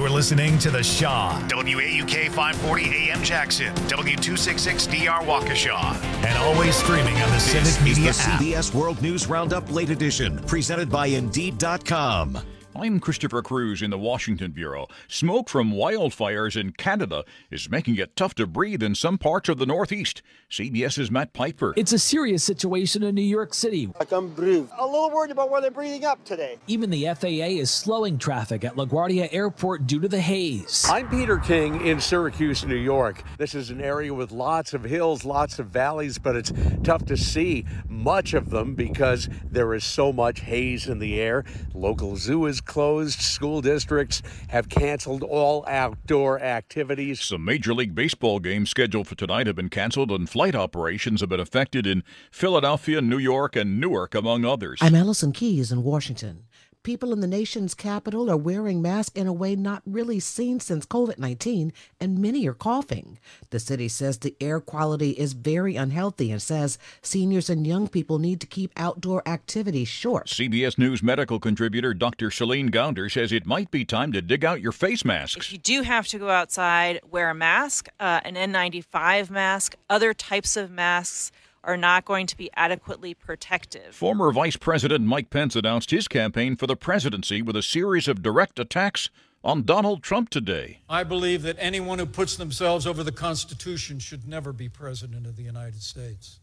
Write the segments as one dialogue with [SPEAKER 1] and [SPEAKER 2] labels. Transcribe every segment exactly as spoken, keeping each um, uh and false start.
[SPEAKER 1] You're listening to The Shaw, W A U K five forty A M Jackson, W two sixty-six D R Waukesha, and always streaming on the Civic
[SPEAKER 2] This
[SPEAKER 1] Media
[SPEAKER 2] is the
[SPEAKER 1] app.
[SPEAKER 2] C B S World News Roundup Late Edition, presented by Indeed dot com.
[SPEAKER 3] I'm Christopher Cruz in the Washington Bureau. Smoke from wildfires in Canada is making it tough to breathe in some parts of the Northeast. CBS's Matt Piper.
[SPEAKER 4] It's a serious situation in New York City.
[SPEAKER 5] I can breathe. A little worried about where they're breathing up today.
[SPEAKER 4] Even the F A A is slowing traffic at LaGuardia Airport due to the haze.
[SPEAKER 6] I'm Peter King in Syracuse, New York. This is an area with lots of hills, lots of valleys, but it's tough to see much of them because there is so much haze in the air. Local zoo is closed. School districts have canceled all outdoor activities.
[SPEAKER 3] Some Major League Baseball games scheduled for tonight have been canceled, and flight operations have been affected in Philadelphia, New York, and Newark, among others.
[SPEAKER 7] I'm Allison Keyes in Washington. People in the nation's capital are wearing masks in a way not really seen since covid nineteen, and many are coughing. The city says the air quality is very unhealthy and says seniors and young people need to keep outdoor activities short.
[SPEAKER 3] C B S News medical contributor Doctor Celine Gounder says it might be time to dig out your face masks.
[SPEAKER 8] If you do have to go outside, wear a mask, uh, an N ninety-five mask. Other types of masks are not going to be adequately protective.
[SPEAKER 3] Former Vice President Mike Pence announced his campaign for the presidency with a series of direct attacks on Donald Trump today.
[SPEAKER 9] I believe that anyone who puts themselves over the Constitution should never be president of the United States.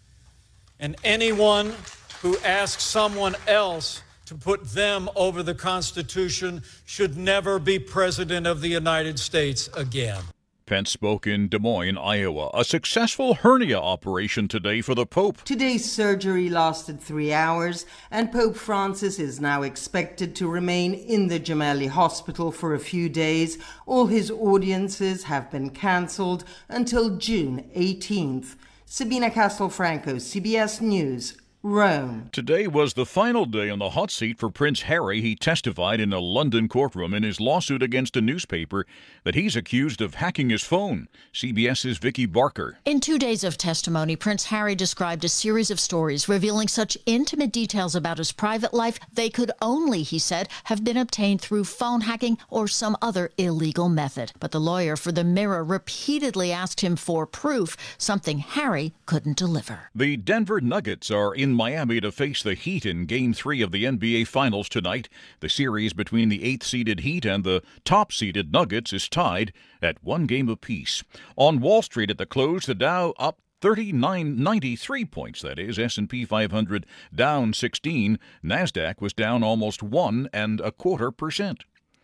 [SPEAKER 9] And anyone who asks someone else to put them over the Constitution should never be president of the United States again.
[SPEAKER 3] Pence spoke in Des Moines, Iowa. A successful hernia operation today for the Pope.
[SPEAKER 10] Today's surgery lasted three hours, and Pope Francis is now expected to remain in the Gemelli Hospital for a few days. All his audiences have been cancelled until June eighteenth. Sabina Castelfranco, C B S News, Rome.
[SPEAKER 3] Today was the final day on the hot seat for Prince Harry. He testified in a London courtroom in his lawsuit against a newspaper that he's accused of hacking his phone. CBS's Vicky Barker.
[SPEAKER 11] In two days of testimony, Prince Harry described a series of stories revealing such intimate details about his private life they could only, he said, have been obtained through phone hacking or some other illegal method. But the lawyer for the Mirror repeatedly asked him for proof, something Harry couldn't deliver.
[SPEAKER 3] The Denver Nuggets are in Miami to face the Heat in Game three of the N B A Finals tonight. The series between the eighth-seeded Heat and the top-seeded Nuggets is tied at one game apiece. On Wall Street at the close, the Dow up thirty-nine ninety-three points, that is. S and P five hundred down sixteen. NASDAQ was down almost one and a quarter percent.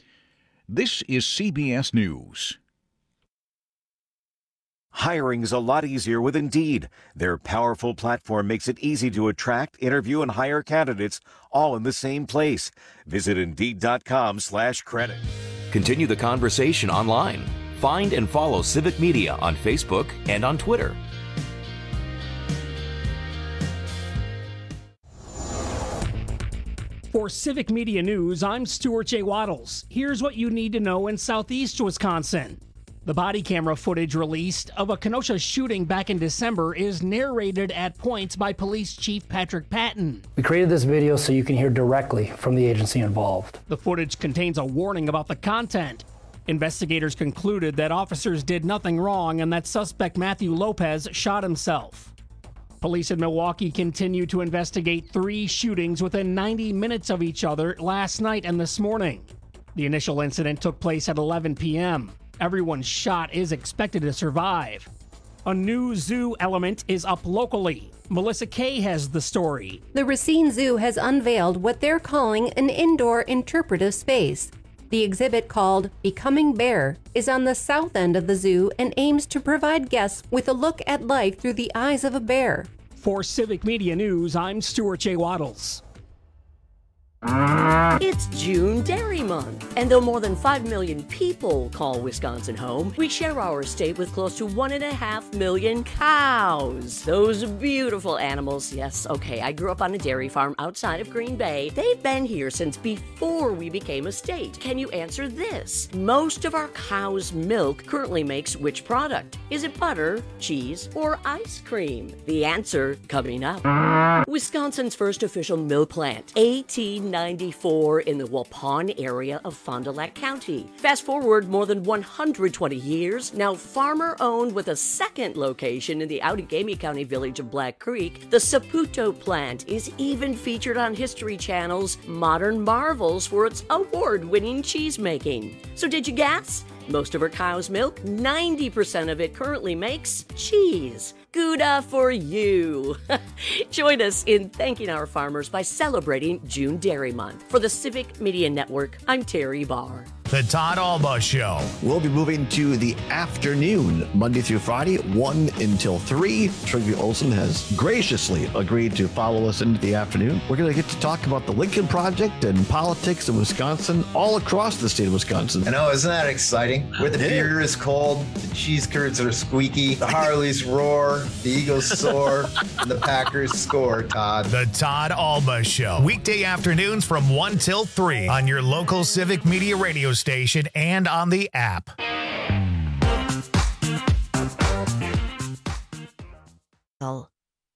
[SPEAKER 3] This is C B S News.
[SPEAKER 2] Hiring's a lot easier with Indeed. Their powerful platform makes it easy to attract, interview, and hire candidates all in the same place. Visit Indeed.com slash credit.
[SPEAKER 12] Continue the conversation online. Find and follow Civic Media on Facebook and on Twitter.
[SPEAKER 13] For Civic Media News, I'm Stuart J. Waddles. Here's what you need to know in southeast Wisconsin. The body camera footage released of a Kenosha shooting back in December is narrated at points by Police Chief Patrick Patton.
[SPEAKER 14] We created this video so you can hear directly from the agency involved.
[SPEAKER 13] The footage contains a warning about the content. Investigators concluded that officers did nothing wrong and that suspect Matthew Lopez shot himself. Police in Milwaukee continue to investigate three shootings within ninety minutes of each other last night and this morning. The initial incident took place at eleven p.m. Everyone shot is expected to survive. A new zoo element is up locally. Melissa Kay has the story.
[SPEAKER 15] The Racine Zoo has unveiled what they're calling an indoor interpretive space. The exhibit, called Becoming Bear, is on the south end of the zoo and aims to provide guests with a look at life through the eyes of a bear.
[SPEAKER 13] For Civic Media News, I'm Stuart J. Waddles.
[SPEAKER 16] It's June Dairy Month, and though more than five million people call Wisconsin home, we share our state with close to one and a half million cows. Those beautiful animals. Yes, okay, I grew up on a dairy farm outside of Green Bay. They've been here since before we became a state. Can you answer this? Most of our cow's milk currently makes which product? Is it butter, cheese, or ice cream? The answer coming up. Wisconsin's first official milk plant, eighteen ninety-four in the Waupun area of Fond du Lac County. Fast forward more than one hundred twenty years, now farmer-owned with a second location in the Outagamie County village of Black Creek, the Saputo plant is even featured on History Channel's Modern Marvels for its award-winning cheese making. So did you guess? Most of her cow's milk, ninety percent of it currently makes cheese. Gouda for you. Join us in thanking our farmers by celebrating June Dairy Month. For the Civic Media Network, I'm Terry Barr.
[SPEAKER 1] The Todd Alba Show.
[SPEAKER 17] We'll be moving to the afternoon, Monday through Friday, one until three. Trygve Olsen has graciously agreed to follow us into the afternoon. We're going to get to talk about the Lincoln Project and politics in Wisconsin, all across the state of Wisconsin.
[SPEAKER 18] I know, isn't that exciting? Where the beer is cold, the cheese curds are squeaky, the Harleys roar, the Eagles soar, and the Packers score, Todd.
[SPEAKER 1] The Todd Alba Show. Weekday afternoons from one till three on your local Civic Media radio station and on the app.
[SPEAKER 16] Well,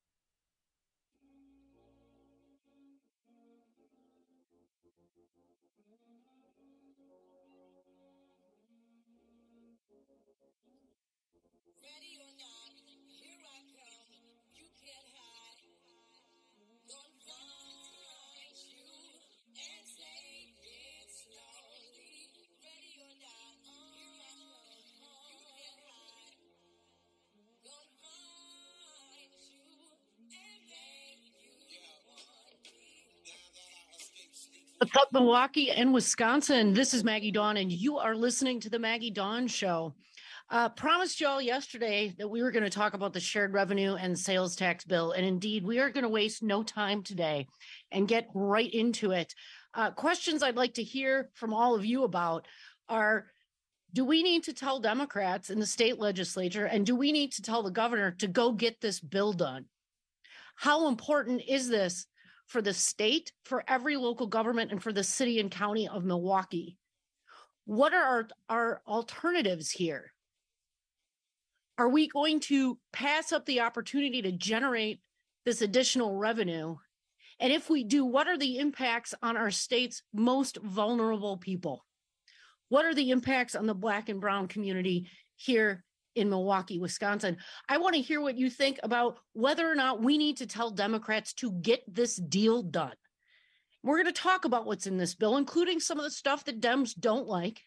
[SPEAKER 19] What's up, Milwaukee and Wisconsin? This is Maggie Dawn, and you are listening to the Maggie Dawn Show. Uh, promised y'all yesterday that we were going to talk about the shared revenue and sales tax bill, and indeed, we are going to waste no time today and get right into it. Uh, questions I'd like to hear from all of you about are, do we need to tell Democrats in the state legislature, and do we need to tell the governor to go get this bill done? How important is this for the state, for every local government, and for the city and county of Milwaukee? What are our, our alternatives here? Are we going to pass up the opportunity to generate this additional revenue? And if we do, what are the impacts on our state's most vulnerable people? What are the impacts on the Black and Brown community here in Milwaukee, Wisconsin? I want to hear what you think about whether or not we need to tell Democrats to get this deal done. We're going to talk about what's in this bill, including some of the stuff that Dems don't like.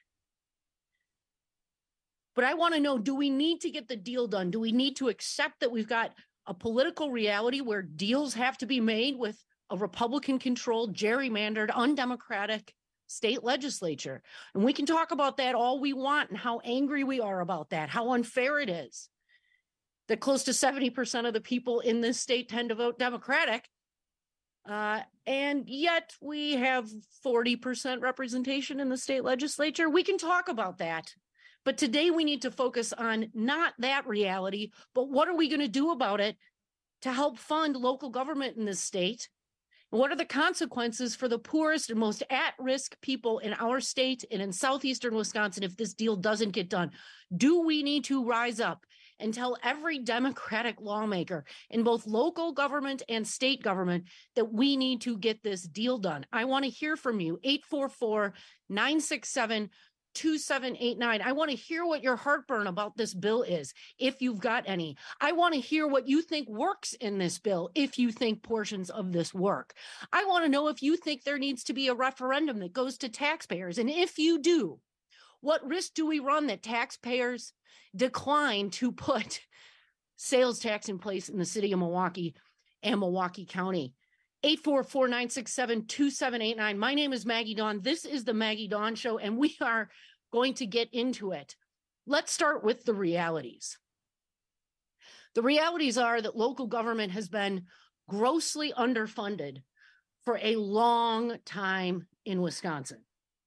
[SPEAKER 19] But I want to know, do we need to get the deal done? Do we need to accept that we've got a political reality where deals have to be made with a Republican-controlled, gerrymandered, undemocratic state legislature? And we can talk about that all we want and how angry we are about that, how unfair it is that close to seventy percent of the people in this state tend to vote Democratic. Uh, and yet we have forty percent representation in the state legislature. We can talk about that. But today we need to focus on not that reality, but what are we going to do about it to help fund local government in this state? What are the consequences for the poorest and most at-risk people in our state and in southeastern Wisconsin if this deal doesn't get done? Do we need to rise up and tell every Democratic lawmaker in both local government and state government that we need to get this deal done? I want to hear from you. eight four four, nine six seven, two seven eight nine. I want to hear what your heartburn about this bill is, if you've got any. I want to hear what you think works in this bill, if you think portions of this work. I want to know if you think there needs to be a referendum that goes to taxpayers. And if you do, what risk do we run that taxpayers decline to put sales tax in place in the city of Milwaukee and Milwaukee County? eight four four, nine six seven, two seven eight nine. My name is Maggie Dawn. This is the Maggie Dawn Show, and we are going to get into it. Let's start with the realities. The realities are that local government has been grossly underfunded for a long time in Wisconsin.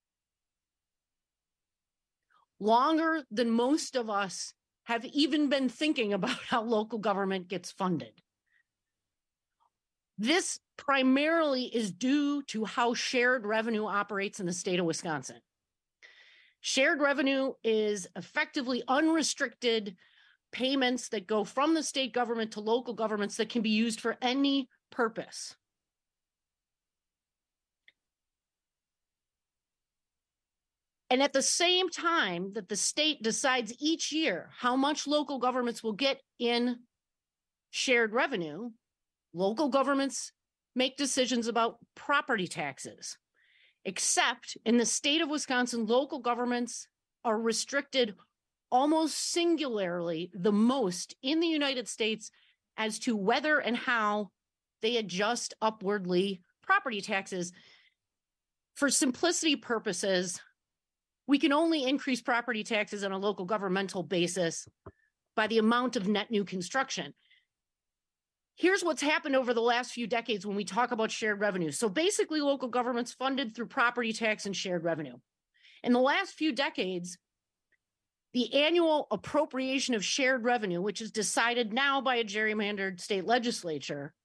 [SPEAKER 19] Longer than most of us have even been thinking about how local government gets funded. This primarily is due to how shared revenue operates in the state of Wisconsin. Shared revenue is effectively unrestricted payments that go from the state government to local governments that can be used for any purpose. And at the same time that the state decides each year how much local governments will get in shared revenue, local governments make decisions about property taxes. Except in the state of Wisconsin, local governments are restricted almost singularly the most in the United States as to whether and how they adjust upwardly property taxes. For simplicity purposes, we can only increase property taxes on a local governmental basis by the amount of net new construction. Here's what's happened over the last few decades when we talk about shared revenue. So basically, local governments funded through property tax and shared revenue. In the last few decades, the annual appropriation of shared revenue, which is decided now by a gerrymandered state legislature,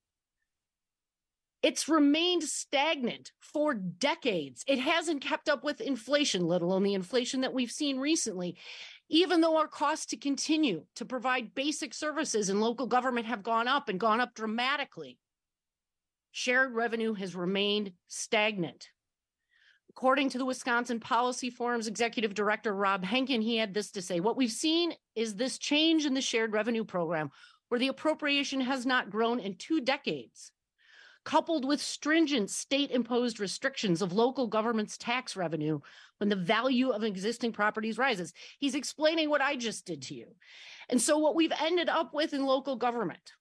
[SPEAKER 19] it's remained stagnant for decades. It hasn't kept up with inflation, let alone the inflation that we've seen recently. Even though our costs to continue to provide basic services in local government have gone up and gone up dramatically, shared revenue has remained stagnant. According to the Wisconsin Policy Forum's executive director, Rob Henkin, he had this to say: what we've seen is this change in the shared revenue program, where the appropriation has not grown in two decades, coupled with stringent state-imposed restrictions of local government's tax revenue when the value of existing properties rises. He's explaining what I just did to you. And so what we've ended up with in local government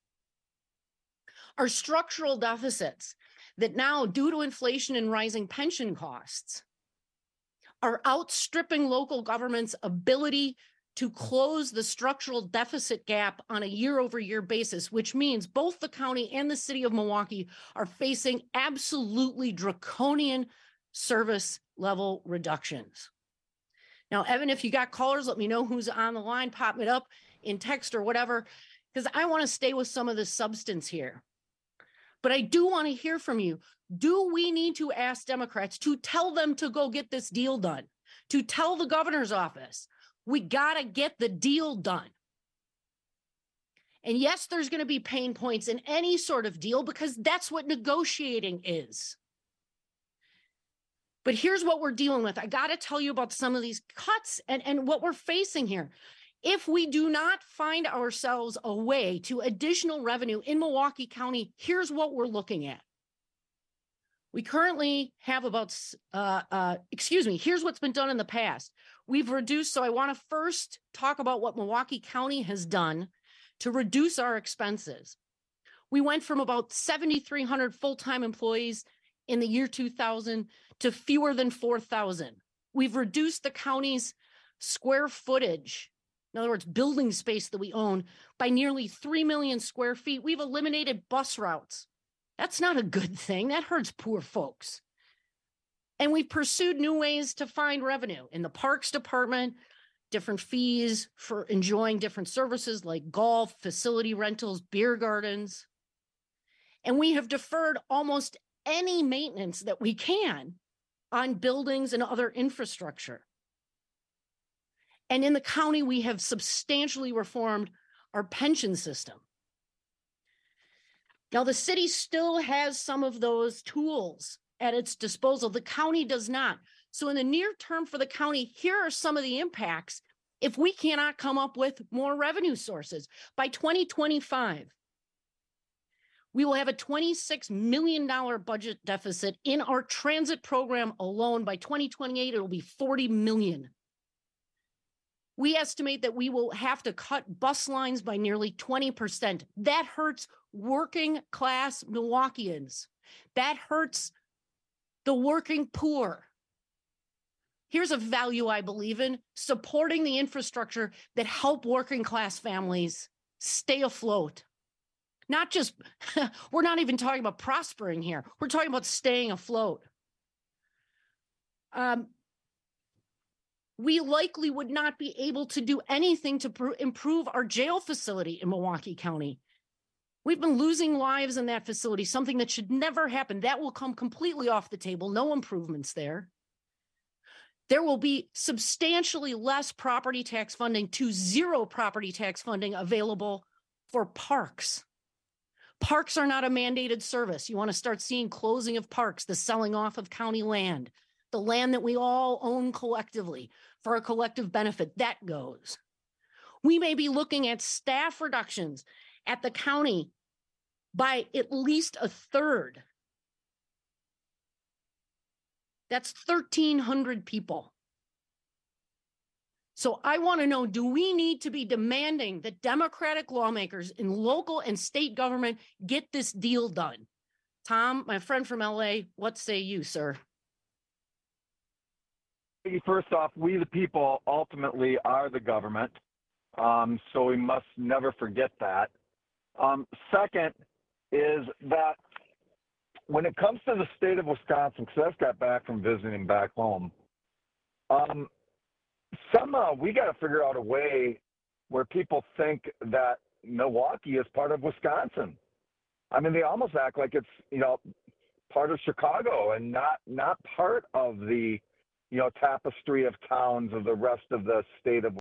[SPEAKER 19] are structural deficits that now, due to inflation and rising pension costs, are outstripping local government's ability to close the structural deficit gap on a year-over-year basis, which means both the county and the city of Milwaukee are facing absolutely draconian service level reductions. Now, Evan, if you got callers, let me know who's on the line, pop it up in text or whatever, because I want to stay with some of the substance here. But I do want to hear from you. Do we need to ask Democrats to tell them to go get this deal done, to tell the governor's office, we got to get the deal done? And yes, there's going to be pain points in any sort of deal because that's what negotiating is. But here's what we're dealing with. I got to tell you about some of these cuts and, and what we're facing here. If we do not find ourselves a way to additional revenue in Milwaukee County, here's what we're looking at. We currently have about, uh, uh, excuse me, here's what's been done in the past. We've reduced, so I want to first talk about what Milwaukee County has done to reduce our expenses. We went from about seventy-three hundred full-time employees in the year two thousand to fewer than four thousand. We've reduced the county's square footage, in other words, building space that we own, by nearly three million square feet. We've eliminated bus routes. That's not a good thing. That hurts poor folks. And we've pursued new ways to find revenue in the Parks Department, different fees for enjoying different services like golf, facility rentals, beer gardens. And we have deferred almost any maintenance that we can on buildings and other infrastructure. And in the county, we have substantially reformed our pension system. Now, the city still has some of those tools at its disposal. The county does not. So in the near term for the county, here are some of the impacts if we cannot come up with more revenue sources. By twenty twenty-five, we will have a twenty-six million dollars budget deficit in our transit program alone. By twenty twenty-eight, it will be forty million dollars. We estimate that we will have to cut bus lines by nearly twenty percent. That hurts working class Milwaukeeans. That hurts the working poor. Here's a value I believe in: supporting the infrastructure that help working class families stay afloat. Not just, we're not even talking about prospering here. We're talking about staying afloat. Um, we likely would not be able to do anything to pr- improve our jail facility in Milwaukee County. We've been losing lives in that facility, something that should never happen. That will come completely off the table. No improvements there. There will be substantially less property tax funding to zero property tax funding available for parks. Parks are not a mandated service. You want to start seeing closing of parks, the selling off of county land. the land that we all own collectively for a collective benefit, that goes. We may be looking at staff reductions at the county by at least a third. That's thirteen hundred people. So I want to know, do we need to be demanding that Democratic lawmakers in local and state government get this deal done? Tom, my friend from L A, what say you, sir?
[SPEAKER 20] First off, we the people ultimately are the government, um, so we must never forget that. Um, second is that when it comes to the state of Wisconsin, because I just got back from visiting back home, um, somehow we got to figure out a way where people think that Milwaukee is part of Wisconsin. I mean, they almost act like it's, you know, part of Chicago and not not part of the, you know, tapestry of towns of the rest of the state of.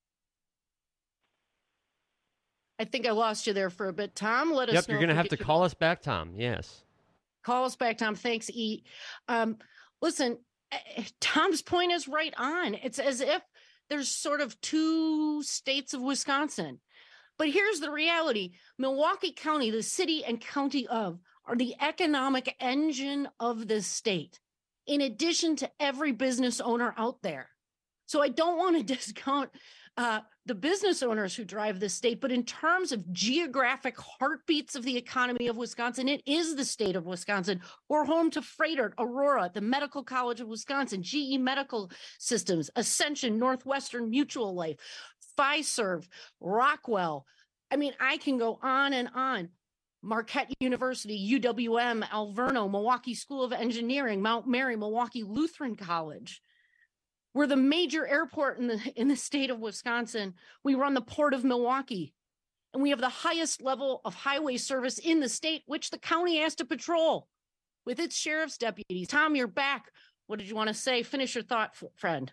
[SPEAKER 19] I think I lost you there for a bit. Tom, let us
[SPEAKER 21] Yep,
[SPEAKER 19] know.
[SPEAKER 21] you're going to
[SPEAKER 19] if
[SPEAKER 21] have
[SPEAKER 19] we
[SPEAKER 21] to
[SPEAKER 19] get
[SPEAKER 21] call us back, Tom. Yes.
[SPEAKER 19] Call us back, Tom. Thanks, E. Um, listen, eh, Tom's point is right on. It's as if there's sort of two states of Wisconsin. But here's the reality. Milwaukee County, the city and county of, are the economic engine of this state, in addition to every business owner out there. So I don't want to discount uh, the business owners who drive this state, but in terms of geographic heartbeats of the economy of Wisconsin, it is the state of Wisconsin. We're home to Freighter, Aurora, the Medical College of Wisconsin, G E Medical Systems, Ascension, Northwestern Mutual Life, Fiserv, Rockwell. I mean, I can go on and on. Marquette University, U W M, Alverno, Milwaukee School of Engineering, Mount Mary, Milwaukee Lutheran College. We're the major airport in the in the state of Wisconsin. We run the Port of Milwaukee, and we have the highest level of highway service in the state, which the county has to patrol with its sheriff's deputies. Tom, you're back. What did you want to say? Finish your thought, friend.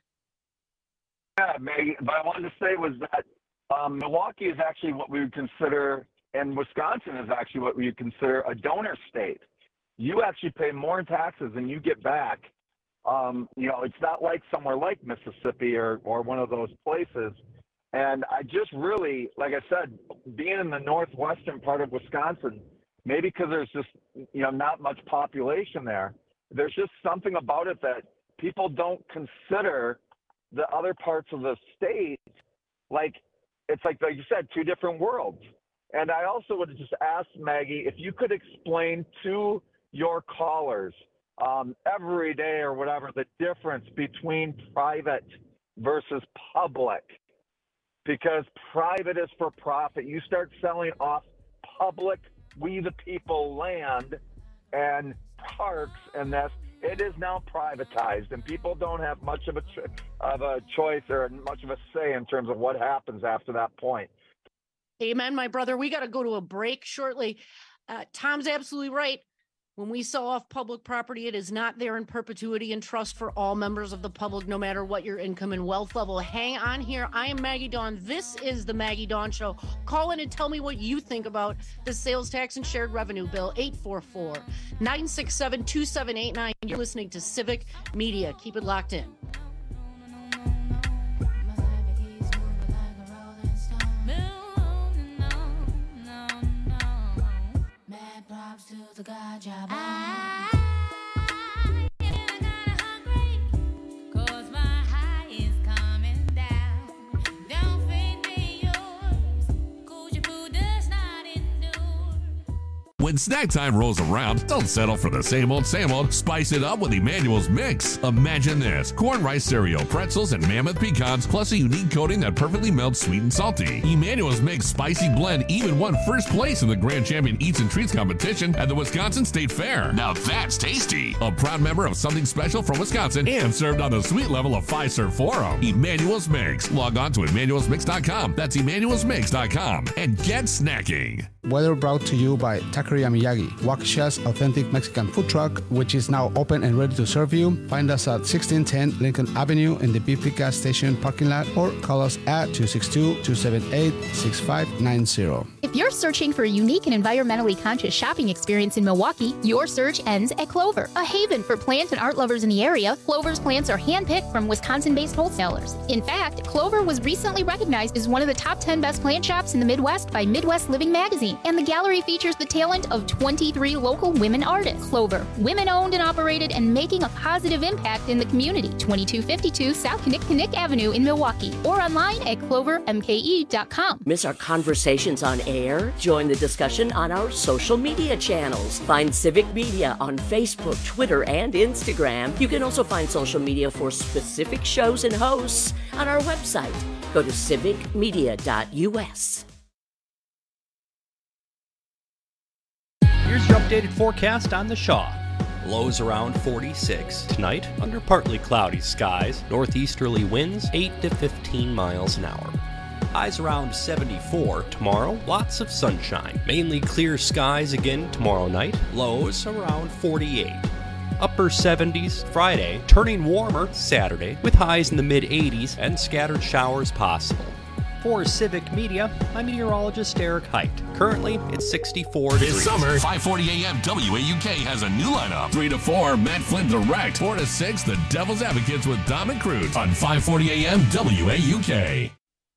[SPEAKER 20] Yeah, Maggie, what I wanted to say was that um, Milwaukee is actually what we would consider, and Wisconsin is actually what we would consider a donor state. You actually pay more in taxes than you get back. Um, you know, it's not like somewhere like Mississippi or, or one of those places. And I just really, like I said, being in the northwestern part of Wisconsin, maybe because there's just, you know, not much population there, there's just something about it that people don't consider the other parts of the state. Like, it's like, like you said, two different worlds. And I also would just ask, Maggie, if you could explain to your callers um, every day or whatever the difference between private versus public. Because private is for profit. You start selling off public, we the people land and parks and this, it is now privatized, and people don't have much of a cho- of a choice or much of a say in terms of what happens after that point.
[SPEAKER 19] Amen, my brother. We got to go to a break shortly. Uh, Tom's absolutely right. When we sell off public property, it is not there in perpetuity and trust for all members of the public, no matter what your income and wealth level. Hang on here. I am Maggie Dawn. This is the Maggie Dawn Show. Call in and tell me what you think about the sales tax and shared revenue bill. eight four four, nine six seven, two seven eight nine. You're listening to Civic Media. Keep it locked in.
[SPEAKER 22] To the God job. I, cause my high is coming down. Don't faint in yours, cause your food does not endure.
[SPEAKER 23] When snack time rolls around, don't settle for the same old, same old. Spice it up with Emmanuel's Mix. Imagine this: corn, rice, cereal, pretzels, and mammoth pecans, plus a unique coating that perfectly melts sweet and salty. Emmanuel's Mix Spicy Blend even won first place in the Grand Champion Eats and Treats competition at the Wisconsin State Fair. Now that's tasty. A proud member of Something Special from Wisconsin and served on the sweet level of Fiserv Forum. Emmanuel's Mix. Log on to emmanuels mix dot com. That's emmanuels mix dot com and get snacking.
[SPEAKER 4] Weather brought to you by Taqueria Miyagi, Waukesha's authentic Mexican food truck, which is now open and ready to serve you. Find us at sixteen ten Lincoln Avenue in the B P gas station parking lot, or call us at two six two, two seven eight, six five nine zero.
[SPEAKER 5] If you're searching for a unique and environmentally conscious shopping experience in Milwaukee, your search ends at Clover, a haven for plant and art lovers in the area. Clover's plants are handpicked from Wisconsin-based wholesalers. In fact, Clover was recently recognized as one of the top ten best plant shops in the Midwest by Midwest Living magazine, and the gallery features the talent of twenty-three local women artists. Clover, women-owned and operated, and making a positive impact in the community. twenty-two fifty-two South Kinnick Avenue in Milwaukee, or online at clover m k e dot com.
[SPEAKER 16] Miss our conversations on air? Join the discussion on our social media channels. Find Civic Media on Facebook, Twitter, and Instagram. You can also find social media for specific shows and hosts on our website. Go to civic media dot u s.
[SPEAKER 21] Here's your updated forecast on the Shaw. Lows around forty-six. Tonight, under partly cloudy skies, northeasterly winds eight to fifteen miles an hour. Highs around seventy-four. Tomorrow, lots of sunshine. Mainly clear skies again tomorrow night. Lows around forty-eight. Upper seventies Friday, turning warmer Saturday, with highs in the mid eighties and scattered showers possible. For Civic Media, I'm meteorologist Eric Height. Currently, it's sixty-four
[SPEAKER 23] This
[SPEAKER 16] degrees.
[SPEAKER 23] summer, five forty a m W A U K has a new lineup. three to four, Matt Flynn Direct. four to six, The Devil's Advocates with Dom and Cruz on five forty a m W A U K.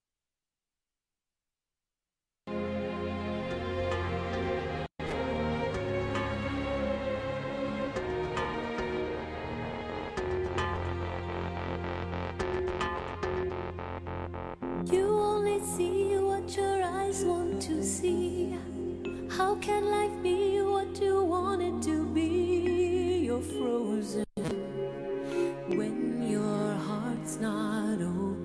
[SPEAKER 24] You only see what your eyes want to see. How can life be what you want it to be? You're frozen when your heart's not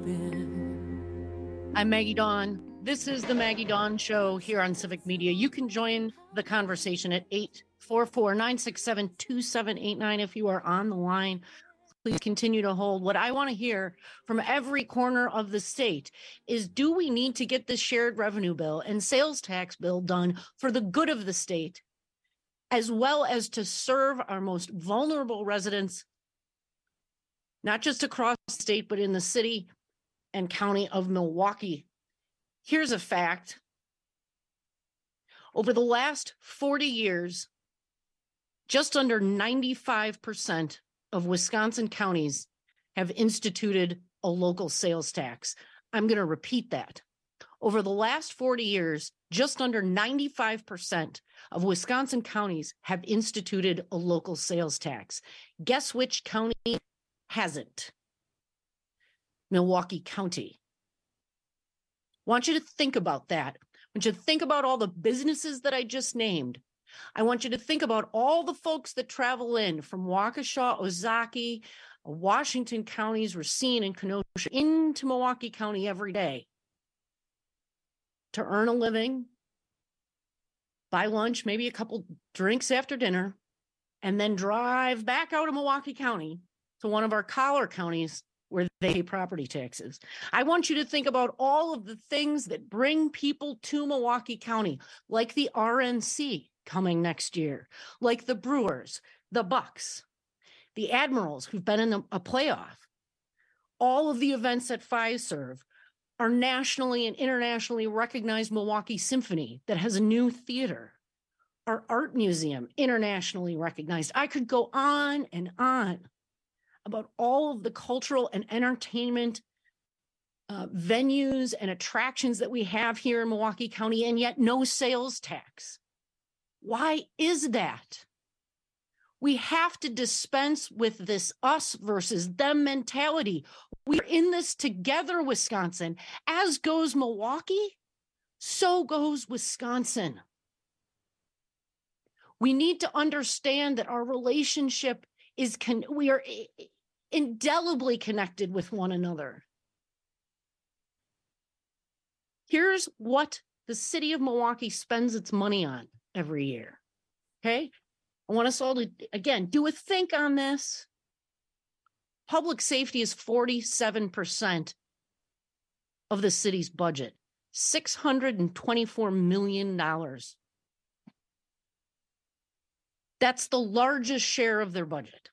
[SPEAKER 24] open.
[SPEAKER 19] I'm Maggie Dawn. This is the Maggie Dawn Show here on Civic Media. You can join the conversation at eight four four, nine six seven, two seven eight nine if you are on the line. Please continue to hold. What I want to hear from every corner of the state is, do we need to get this shared revenue bill and sales tax bill done for the good of the state, as well as to serve our most vulnerable residents, not just across the state, but in the city and county of Milwaukee? Here's a fact. Over the last forty years, just under ninety-five percent of Wisconsin counties have instituted a local sales tax. I'm going to repeat that. Over the last forty years, just under ninety-five percent of Wisconsin counties have instituted a local sales tax. Guess which county hasn't? Milwaukee County. I want you to think about that. I want you to think about all the businesses that I just named. I want you to think about all the folks that travel in from Waukesha, Ozaukee, Washington counties, Racine, and Kenosha into Milwaukee County every day to earn a living, buy lunch, maybe a couple drinks after dinner, and then drive back out of Milwaukee County to one of our collar counties where they pay property taxes. I want you to think about all of the things that bring people to Milwaukee County, like the R N C coming next year, like the Brewers, the Bucks, the Admirals who've been in a, a playoff. All of the events at Fiserv, our nationally and internationally recognized Milwaukee Symphony that has a new theater, our art museum, internationally recognized. I could go on and on about all of the cultural and entertainment uh, venues and attractions that we have here in Milwaukee County, and yet no sales tax. Why is that? We have to dispense with this us versus them mentality. We're in this together, Wisconsin. As goes Milwaukee, so goes Wisconsin. We need to understand that our relationship is, con- we are indelibly connected with one another. Here's what the city of Milwaukee spends its money on every year. Okay? I want us all to, again, do a think on this. Public safety is forty-seven percent of the city's budget. six hundred twenty-four million dollars. That's the largest share of their budget.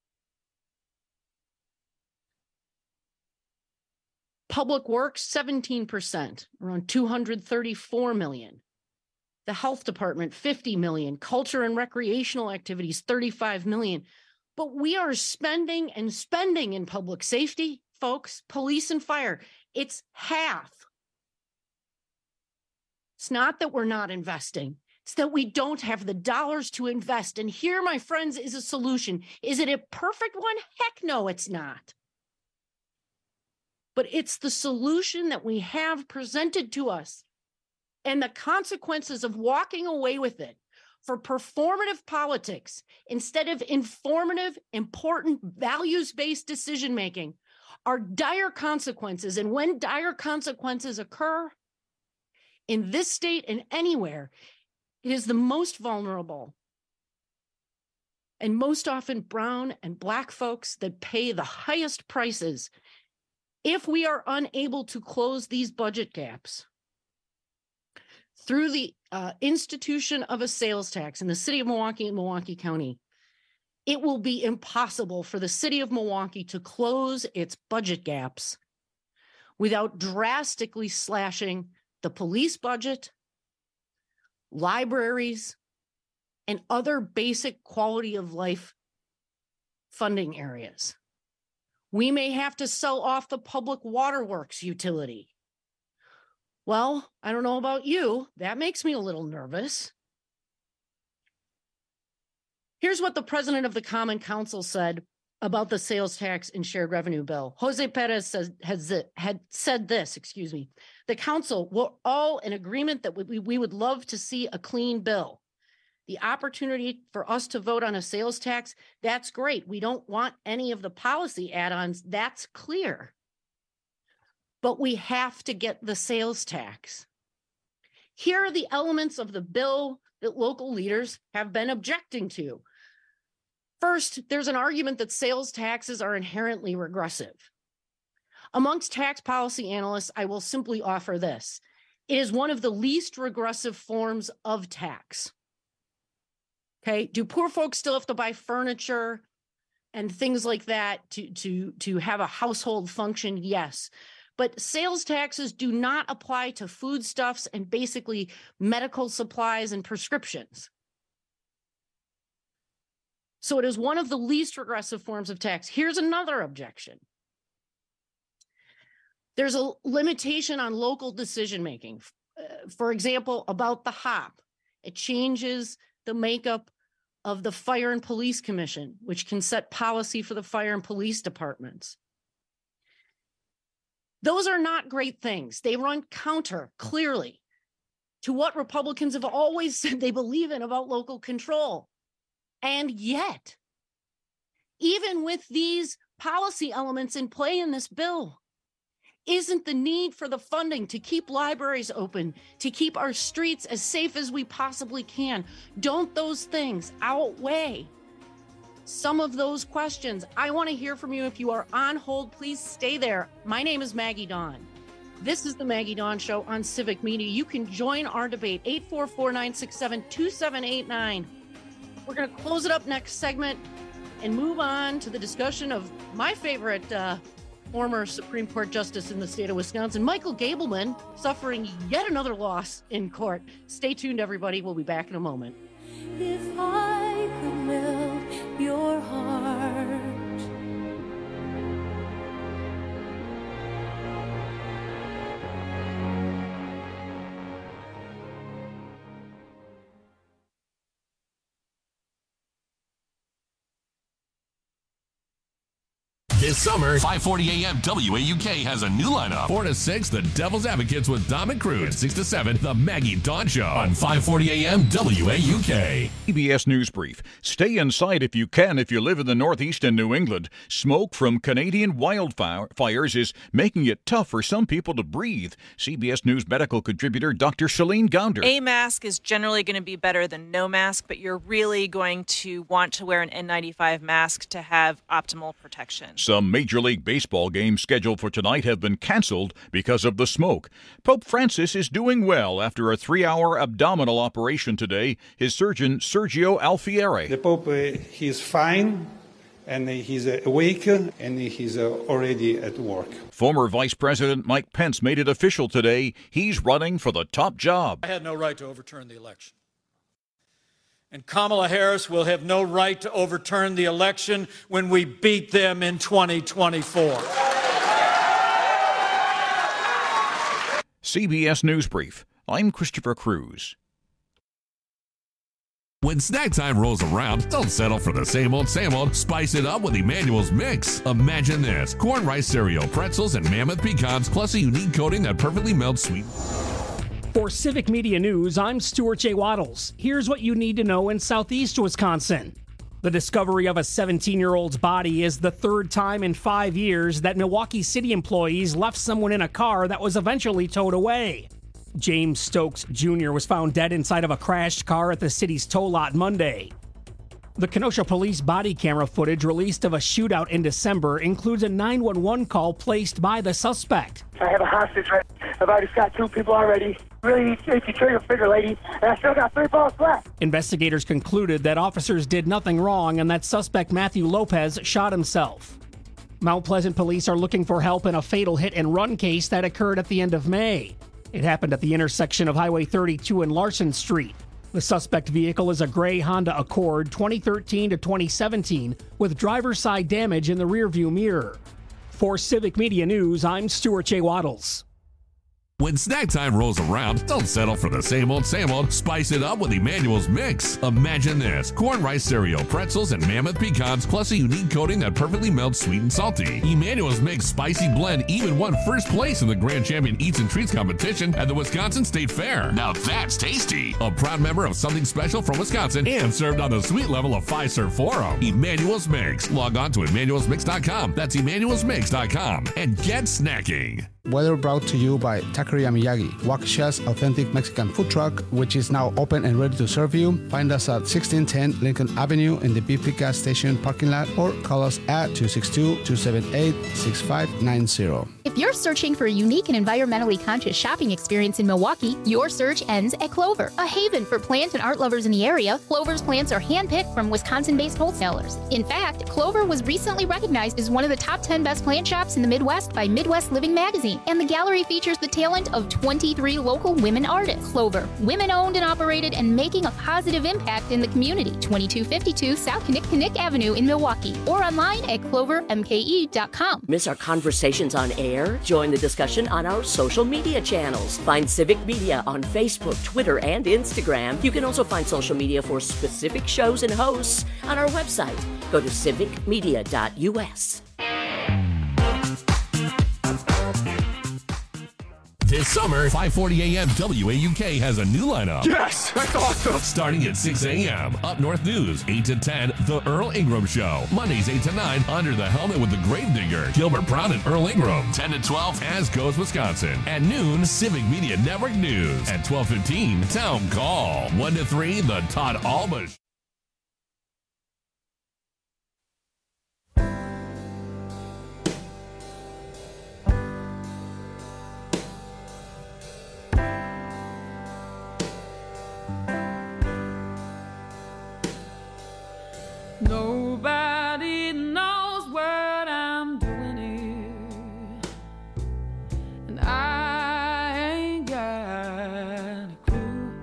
[SPEAKER 19] Public Works, seventeen percent, around two hundred thirty-four million. The Health Department, fifty million. Culture and recreational activities, thirty-five million. But we are spending and spending in public safety, folks, police and fire. It's half. It's not that we're not investing. It's that we don't have the dollars to invest. And here, my friends, is a solution. Is it a perfect one? Heck no, it's not. But it's the solution that we have presented to us. And the consequences of walking away with it for performative politics instead of informative, important, values-based decision-making are dire consequences. And when dire consequences occur in this state and anywhere, it is the most vulnerable and most often brown and Black folks that pay the highest prices if we are unable to close these budget gaps through the uh, institution of a sales tax in the city of Milwaukee and Milwaukee County. It will be impossible for the city of Milwaukee to close its budget gaps without drastically slashing the police budget, libraries, and other basic quality of life funding areas. We may have to sell off the public waterworks utility. Well, I don't know about you. That makes me a little nervous. Here's what the president of the Common Council said about the sales tax and shared revenue bill. Jose Perez says, has, had said this, excuse me. The council were all in agreement that we, we would love to see a clean bill. The opportunity for us to vote on a sales tax, that's great. We don't want any of the policy add-ons. That's clear. But we have to get the sales tax. Here are the elements of the bill that local leaders have been objecting to. First, there's an argument that sales taxes are inherently regressive. Amongst tax policy analysts, I will simply offer this. It is one of the least regressive forms of tax. Okay, do poor folks still have to buy furniture and things like that to, to, to have a household function? Yes. But sales taxes do not apply to foodstuffs and basically medical supplies and prescriptions. So it is one of the least regressive forms of tax. Here's another objection. There's a limitation on local decision-making. Uh, for example, about the H O P. It changes the makeup of the Fire and Police Commission, which can set policy for the fire and police departments. Those are not great things. They run counter, clearly, to what Republicans have always said they believe in about local control. And yet, even with these policy elements in play in this bill, isn't the need for the funding to keep libraries open, to keep our streets as safe as we possibly can? Don't those things outweigh some of those questions? I want to hear from you. If you are on hold, please stay there. My name is Maggie Dawn. This is the Maggie Dawn Show on Civic Media. You can join our debate, eight four four, nine six seven, two seven eight nine. We're going to close it up next segment and move on to the discussion of my favorite uh, former Supreme Court Justice in the state of Wisconsin, Michael Gableman, suffering yet another loss in court. Stay tuned, everybody. We'll be back in a moment.
[SPEAKER 24] If I could melt your heart.
[SPEAKER 23] This summer, five forty A M W A U K has a new lineup. four to six, The Devil's Advocates with Dom and Cruz. six to seven, The Maggie Dawn Show on five forty A M W A U K.
[SPEAKER 3] C B S News Brief. Stay inside if you can if you live in the Northeast and New England. Smoke from Canadian wildfires is making it tough for some people to breathe. C B S News medical contributor Doctor Shalene Gounder.
[SPEAKER 6] A mask is generally going to be better than no mask, but you're really going to want to wear an N ninety-five mask to have optimal protection.
[SPEAKER 3] Some Major League Baseball games scheduled for tonight have been canceled because of the smoke. Pope Francis is doing well after a three-hour abdominal operation today. His surgeon, Sergio Alfieri.
[SPEAKER 7] The Pope, uh, he's fine, and he's uh, awake, and he's uh, already at work.
[SPEAKER 3] Former Vice President Mike Pence made it official today. He's running for the top job.
[SPEAKER 8] I had no right to overturn the election. And Kamala Harris will have no right to overturn the election when we beat them in twenty twenty-four.
[SPEAKER 3] C B S News Brief. I'm Christopher Cruz.
[SPEAKER 23] When snack time rolls around, don't settle for the same old, same old. Spice it up with Emmanuel's Mix. Imagine this: corn, rice, cereal, pretzels, and mammoth pecans, plus a unique coating that perfectly melts sweet.
[SPEAKER 13] For Civic Media News, I'm Stuart J. Waddles. Here's what you need to know in southeast Wisconsin. The discovery of a seventeen-year-old's body is the third time in five years that Milwaukee City employees left someone in a car that was eventually towed away. James Stokes Junior was found dead inside of a crashed car at the city's tow lot Monday. The Kenosha police body camera footage released of a shootout in December includes a nine one one call placed by the suspect.
[SPEAKER 9] I have a hostage right. I've already shot two people already. Really, if you trigger figure, lady, and I still got three balls left.
[SPEAKER 13] Investigators concluded that officers did nothing wrong and that suspect Matthew Lopez shot himself. Mount Pleasant police are looking for help in a fatal hit-and-run case that occurred at the end of May. It happened at the intersection of Highway thirty-two and Larson Street. The suspect vehicle is a gray Honda Accord twenty thirteen to twenty seventeen with driver's side damage in the rearview mirror. For Civic Media News, I'm Stuart J. Waddles.
[SPEAKER 23] When snack time rolls around, don't settle for the same old, same old. Spice it up with Emmanuel's Mix. Imagine this: corn, rice, cereal, pretzels, and mammoth pecans, plus a unique coating that perfectly melts sweet and salty. Emmanuel's Mix Spicy Blend even won first place in the Grand Champion Eats and Treats competition at the Wisconsin State Fair. Now that's tasty. A proud member of Something Special from Wisconsin and served on the sweet level of Fiserv Forum. Emmanuel's Mix. Log on to emmanuels mix dot com. That's emmanuels mix dot com and get snacking.
[SPEAKER 4] Weather brought to you by Taqueria Miyagi, Waukesha's authentic Mexican food truck, which is now open and ready to serve you. Find us at sixteen ten Lincoln Avenue in the B P gas station parking lot or call us at two six two, two seven eight, six five nine zero.
[SPEAKER 5] If you're searching for a unique and environmentally conscious shopping experience in Milwaukee, your search ends at Clover, a haven for plant and art lovers in the area. Clover's plants are handpicked from Wisconsin-based wholesalers. In fact, Clover was recently recognized as one of the top ten best plant shops in the Midwest by Midwest Living magazine, and the gallery features the talent of twenty-three local women artists. Clover, women-owned and operated and making a positive impact in the community. twenty-two fifty-two South Kinnick Avenue in Milwaukee, or online at clover m k e dot com.
[SPEAKER 16] Miss our conversations on air? Join the discussion on our social media channels. Find Civic Media on Facebook, Twitter, and Instagram. You can also find social media for specific shows and hosts on our website. Go to civic media dot u s.
[SPEAKER 23] This summer, five forty a.m. W A U K has a new lineup.
[SPEAKER 10] Yes, that's awesome.
[SPEAKER 23] Starting at six a.m. Up North News, eight to ten, The Earl Ingram Show. Mondays, eight to nine, Under the Helmet with the Gravedigger, Gilbert Brown and Earl Ingram. ten to twelve, As Goes Wisconsin. At noon, Civic Media Network News. At twelve fifteen, Town Call. one to three, The Todd Alba Show.
[SPEAKER 10] Nobody knows what I'm doing here, and I ain't got a clue.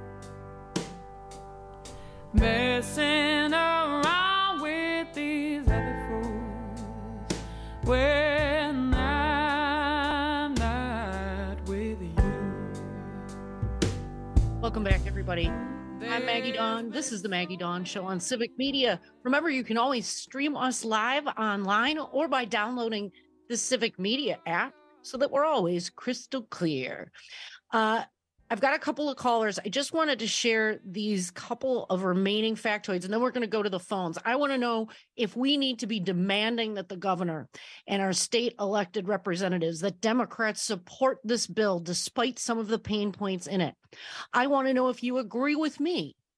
[SPEAKER 10] Messing around with these other fools when I'm not with you.
[SPEAKER 19] Welcome back, everybody. I'm Maggie Dawn. This is the Maggie Dawn Show on Civic Media. Remember, you can always stream us live online or by downloading the Civic Media app so that we're always crystal clear. Uh, I've got a couple of callers. I just wanted to share these couple of remaining factoids, and then we're going to go to the phones. I want to know if we need to be demanding that the governor and our state elected representatives, that Democrats support this bill despite some of the pain points in it. I want to know if you agree with me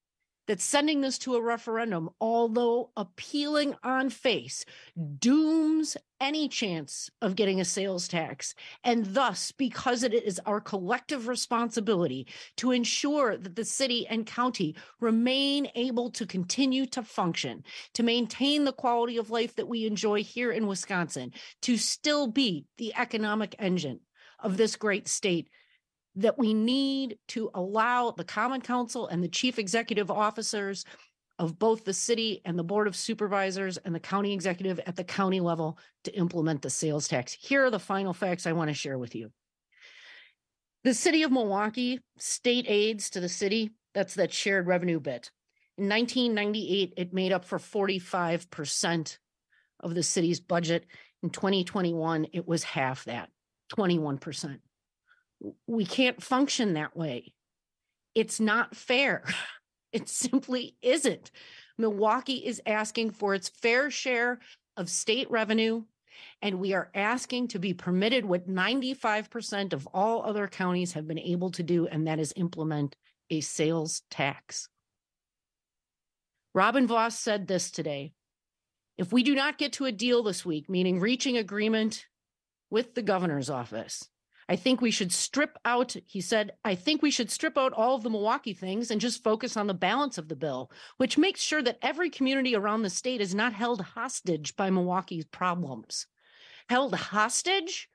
[SPEAKER 19] that sending this to a referendum, although appealing on face, dooms any chance of getting a sales tax. And thus, because it is our collective responsibility to ensure that the city and county remain able to continue to function, to maintain the quality of life that we enjoy here in Wisconsin, to still be the economic engine of this great state, that we need to allow the Common Council and the chief executive officers of both the city and the Board of Supervisors and the county executive at the county level to implement the sales tax. Here are the final facts I want to share with you. The city of Milwaukee, state aids to the city, that's that shared revenue bit. In nineteen ninety-eight, it made up for forty-five percent of the city's budget. In twenty twenty-one, it was half that, twenty-one percent. We can't function that way. It's not fair. It simply isn't. Milwaukee is asking for its fair share of state revenue, and we are asking to be permitted what ninety-five percent of all other counties have been able to do, and that is implement a sales tax. Robin Vos said this today: if we do not get to a deal this week, meaning reaching agreement with the governor's office, I think we should strip out, he said, I think we should strip out all of the Milwaukee things and just focus on the balance of the bill, which makes sure that every community around the state is not held hostage by Milwaukee's problems. Held hostage?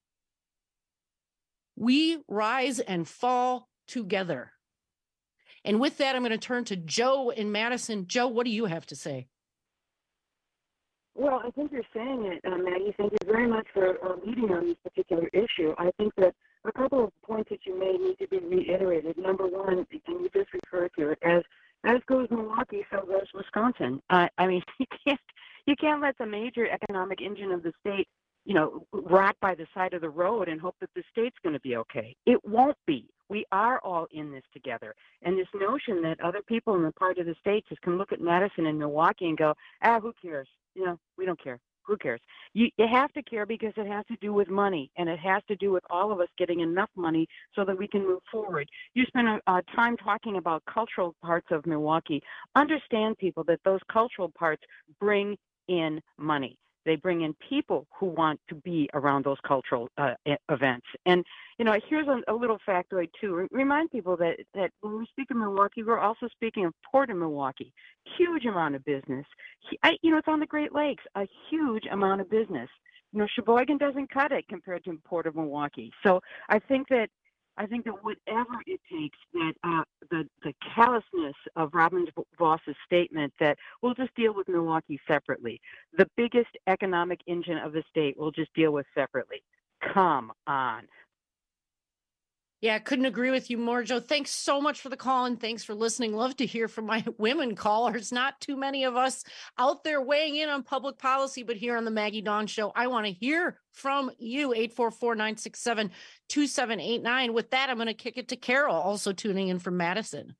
[SPEAKER 19] We rise and fall together. And with that, I'm going to turn to Joe in Madison. Joe, what do you have to say?
[SPEAKER 2] Well, I think you're saying it, uh, Maggie. Thank you very much for uh, leading on this particular issue. I think that a couple of points that you made need to be reiterated. Number one, and you just referred to it, as as goes Milwaukee, so goes Wisconsin. Uh, I mean, you can't you can't let the major economic engine of the state, you know, rot by the side of the road and hope that the state's going to be okay. It won't be. We are all in this together. And this notion that other people in the part of the state just can look at Madison and Milwaukee and go, ah, who cares? You know, we don't care. Who cares? You, you have to care because it has to do with money, and it has to do with all of us getting enough money so that we can move forward. You spend a, a time talking about cultural parts of Milwaukee. Understand, people, that those cultural parts bring in money. They bring in people who want to be around those cultural uh, events. And, you know, here's a, a little factoid, too. Remind people that, that when we speak of Milwaukee, we're also speaking of Port of Milwaukee. Huge amount of business. I, you know, it's on the Great Lakes, a huge amount of business. You know, Sheboygan doesn't cut it compared to Port of Milwaukee. So I think that I think that whatever it takes, that uh, the, the callousness of Robin Voss's statement that we'll just deal with Milwaukee separately, the biggest economic engine of the state we'll just deal with separately. Come on.
[SPEAKER 19] Yeah, I couldn't agree with you more, Joe. Thanks so much for the call, and thanks for listening. Love to hear from my women callers. Not too many of us out there weighing in on public policy, but here on the Maggie Dawn Show, I want to hear from you. eight four four, nine six seven, two seven eight nine. With that, I'm going to kick it to Carol, also tuning in from Madison.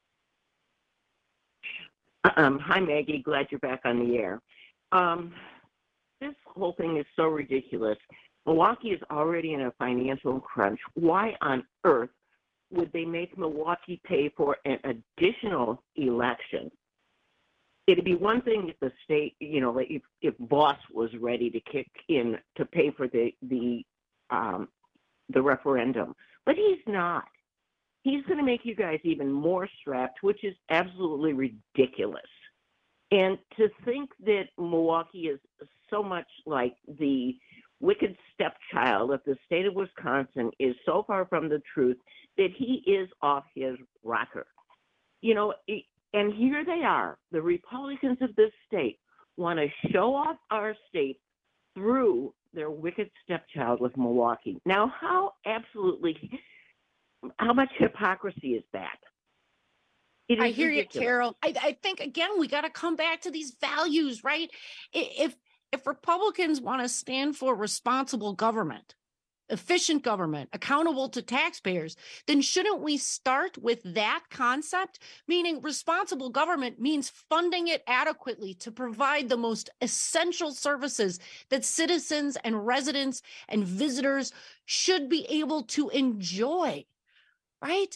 [SPEAKER 11] Um, hi, Maggie. Glad you're back on the air. Um, this whole thing is so ridiculous. Milwaukee is already in a financial crunch. Why on earth would they make Milwaukee pay for an additional election? It'd be one thing if the state, you know, if, if Voss was ready to kick in to pay for the the um, the referendum, but he's not. He's going to make you guys even more strapped, which is absolutely ridiculous. And to think that Milwaukee is so much like the wicked stepchild of the state of Wisconsin is so far from the truth that he is off his rocker. You know, and here they are, the Republicans of this state want to show off our state through their wicked stepchild with Milwaukee. Now, how absolutely, how much hypocrisy is that? It is
[SPEAKER 19] I hear
[SPEAKER 11] ridiculous.
[SPEAKER 19] you, Carol. I, I think, again, we got to come back to these values, right? If If Republicans want to stand for responsible government, efficient government, accountable to taxpayers, then shouldn't we start with that concept? Meaning responsible government means funding it adequately to provide the most essential services that citizens and residents and visitors should be able to enjoy, right?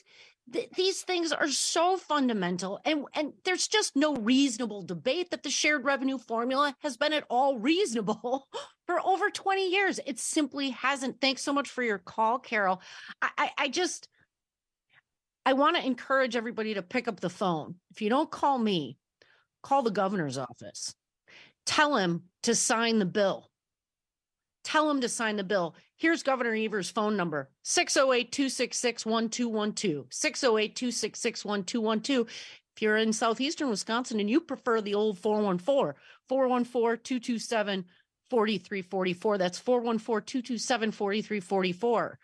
[SPEAKER 19] Th- these things are so fundamental, and, and there's just no reasonable debate that the shared revenue formula has been at all reasonable for over twenty years. It simply hasn't. Thanks so much for your call, Carol. I, I, I just, I want to encourage everybody to pick up the phone. If you don't call me, call the governor's office. Tell him to sign the bill. Tell him to sign the bill. Here's Governor Evers' phone number, six oh eight, two six six, one two one two, six oh eight, two six six, one two one two. If you're in southeastern Wisconsin and you prefer the old four one four, four one four, two two seven, four three four four, that's four one four, two two seven, four three four four.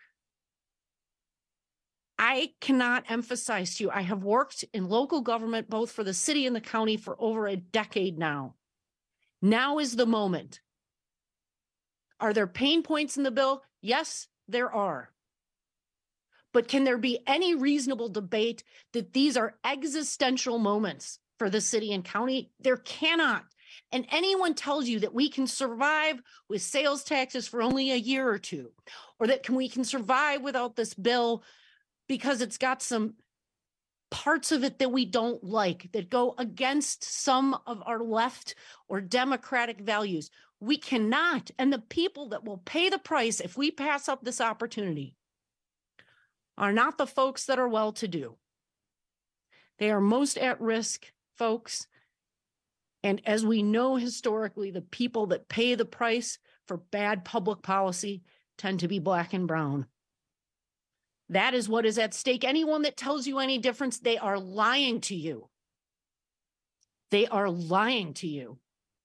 [SPEAKER 19] I cannot emphasize to you, I have worked in local government, both for the city and the county, for over a decade now. Now is the moment. Are there pain points in the bill? Yes, there are. But can there be any reasonable debate that these are existential moments for the city and county? There cannot. And anyone tells you that we can survive with sales taxes for only a year or two, or that can we can survive without this bill because it's got some parts of it that we don't like, that go against some of our left or democratic values. We cannot. And the people that will pay the price if we pass up this opportunity are not the folks that are well-to-do. They are most at risk folks. And as we know historically, the people that pay the price for bad public policy tend to be black and brown. That is what is at stake. Anyone that tells you any difference, they are lying to you. They are lying to you.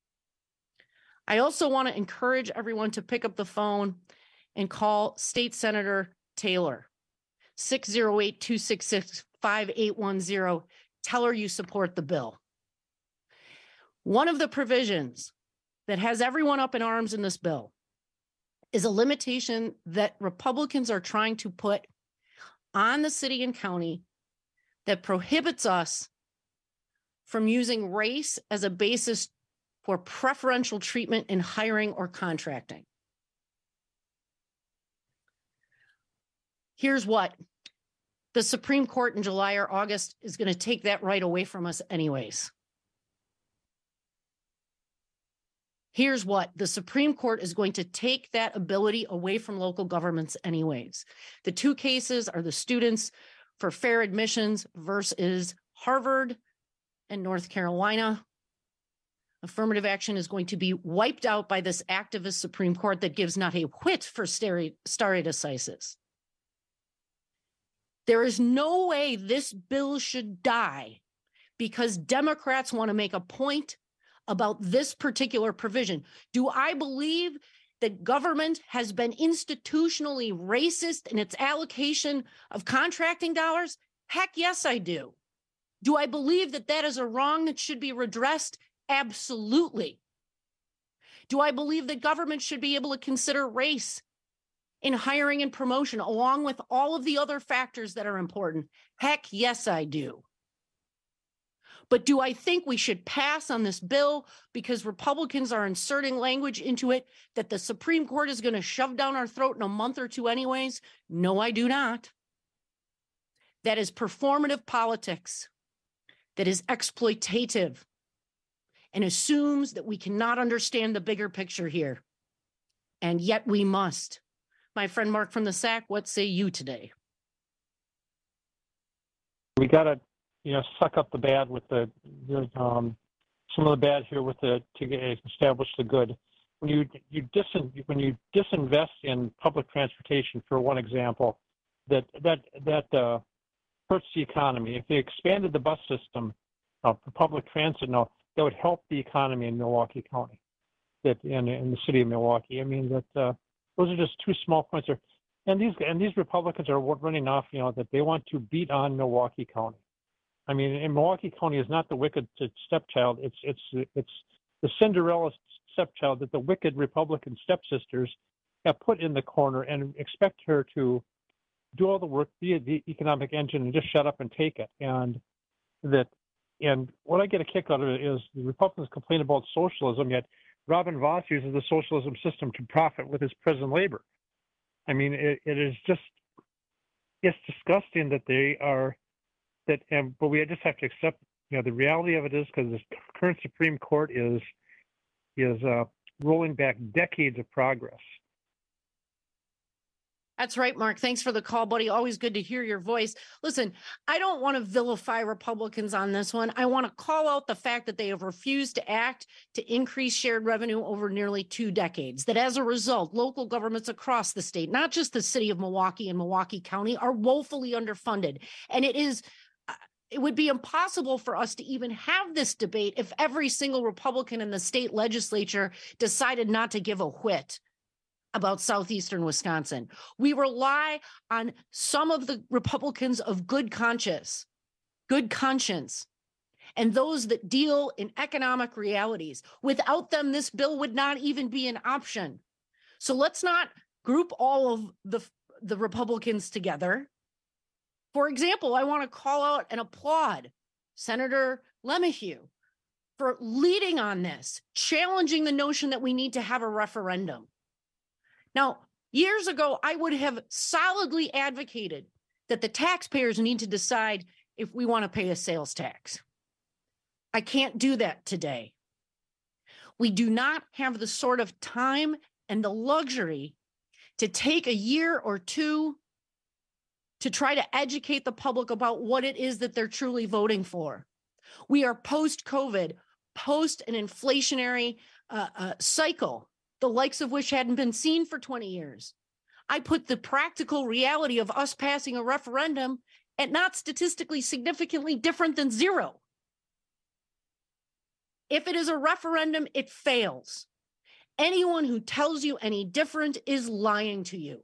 [SPEAKER 19] I also want to encourage everyone to pick up the phone and call State Senator Taylor, six oh eight, two six six, five eight one zero. Tell her you support the bill. One of the provisions that has everyone up in arms in this bill is a limitation that Republicans are trying to put on the city and county that prohibits us from using race as a basis for preferential treatment in hiring or contracting. Here's what. The Supreme Court in July or August is going to take that right away from us anyways. Here's what. The Supreme Court is going to take that ability away from local governments anyways. The two cases are the Students for Fair Admissions versus Harvard and North Carolina. Affirmative action is going to be wiped out by this activist Supreme Court that gives not a whit for stare decisis. There is no way this bill should die because Democrats want to make a point about this particular provision. Do I believe that government has been institutionally racist in its allocation of contracting dollars? Heck yes, I do. Do I believe that that is a wrong that should be redressed? Absolutely. Do I believe that government should be able to consider race in hiring and promotion along with all of the other factors that are important? Heck yes, I do. But do I think we should pass on this bill because Republicans are inserting language into it that the Supreme Court is going to shove down our throat in a month or two anyways? No, I do not. That is performative politics. That is exploitative and assumes that we cannot understand the bigger picture here. And yet we must. My friend Mark from the S A C, what say you today?
[SPEAKER 12] We got to, you know, suck up the bad with the, the um, some of the bad here with the to establish the good. When you you dis when you disinvest in public transportation, for one example, that that that uh, hurts the economy. If they expanded the bus system uh, for public transit, now that would help the economy in Milwaukee County, that in in the city of Milwaukee. I mean that uh, those are just two small points there. And these and these Republicans are running off, you know, that they want to beat on Milwaukee County. I mean, in Milwaukee County is not the wicked stepchild. It's it's it's the Cinderella stepchild that the wicked Republican stepsisters have put in the corner and expect her to do all the work, be the economic engine, and just shut up and take it. And that and what I get a kick out of it is the Republicans complain about socialism, yet Robin Vos uses the socialism system to profit with his prison labor. I mean, it, it is just, it's disgusting that they are that, and, but we just have to accept, you know, the reality of it is because this current Supreme Court is is uh, rolling back decades of progress.
[SPEAKER 19] That's right, Mark. Thanks for the call, buddy. Always good to hear your voice. Listen, I don't want to vilify Republicans on this one. I want to call out the fact that they have refused to act to increase shared revenue over nearly two decades. That as a result, local governments across the state, not just the city of Milwaukee and Milwaukee County, are woefully underfunded. And it is it would be impossible for us to even have this debate if every single Republican in the state legislature decided not to give a whit about southeastern Wisconsin. We rely on some of the Republicans of good conscience, good conscience, and those that deal in economic realities. Without them, this bill would not even be an option. So let's not group all of the, the Republicans together. For example, I want to call out and applaud Senator LeMahieu for leading on this, challenging the notion that we need to have a referendum. Now, years ago, I would have solidly advocated that the taxpayers need to decide if we want to pay a sales tax. I can't do that today. We do not have the sort of time and the luxury to take a year or two to try to educate the public about what it is that they're truly voting for. We are post-COVID, post an inflationary uh, uh, cycle, the likes of which hadn't been seen for twenty years. I put the practical reality of us passing a referendum at not statistically significantly different than zero. If it is a referendum, it fails. Anyone who tells you any different is lying to you.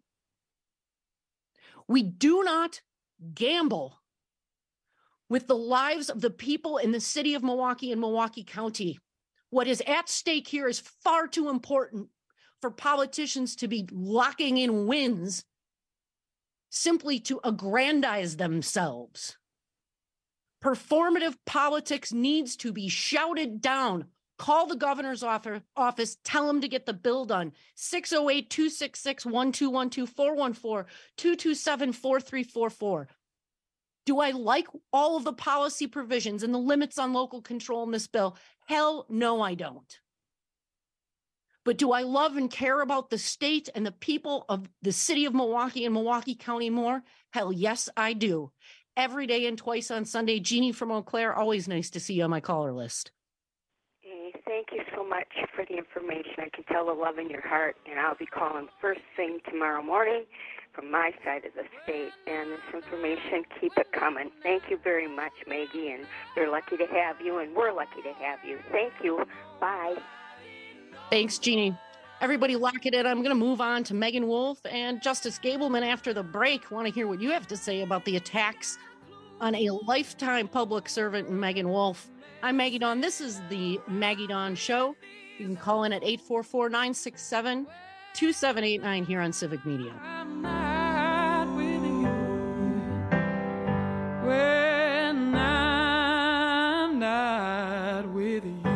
[SPEAKER 19] We do not gamble with the lives of the people in the city of Milwaukee and Milwaukee County. What is at stake here is far too important for politicians to be locking in wins simply to aggrandize themselves. Performative politics needs to be shouted down. Call the governor's office, tell him to get the bill done. six oh eight, two six six, one two one two, four one four, two two seven, four three four four. Do I like all of the policy provisions and the limits on local control in this bill? Hell no, I don't. But do I love and care about the state and the people of the city of Milwaukee and Milwaukee County more? Hell yes, I do. Every day and twice on Sunday. Jeannie from Eau Claire, always nice to see you on my caller list.
[SPEAKER 14] Hey, thank you so much for the information. I can tell the love in your heart, and I'll be calling first thing tomorrow morning from my side of the state. And this information, keep it coming. Thank you very much, Maggie, and we're lucky to have you, and we're lucky to have you. Thank you. Bye.
[SPEAKER 19] Thanks, Jeannie. Everybody lock it in. I'm going to move on to Megan Wolf and Justice Gableman after the break. Want to hear what you have to say about the attacks on a lifetime public servant, Megan Wolf. I'm Maggie Dawn. This is the Maggie Dawn Show. You can call in at eight four four, nine six seven, two seven eight nine here on Civic Media.
[SPEAKER 10] I'm not with you when I'm not with you.